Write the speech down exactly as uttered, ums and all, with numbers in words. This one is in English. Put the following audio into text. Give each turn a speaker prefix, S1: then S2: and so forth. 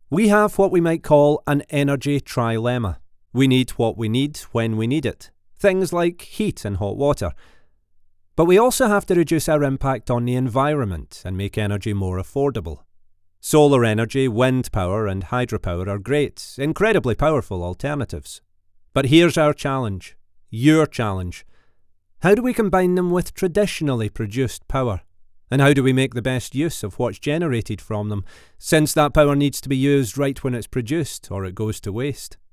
S1: We have what we might call an energy trilemma. We need what we need when we need it. Things like heat and hot water. But we also have to reduce our impact on the environment and make energy more affordable. Solar energy, wind power and hydropower are great, incredibly powerful alternatives. But here's our challenge, your challenge. How do we combine them with traditionally produced power? And how do we make the best use of what's generated from them, since that power needs to be used right when it's produced or it goes to waste?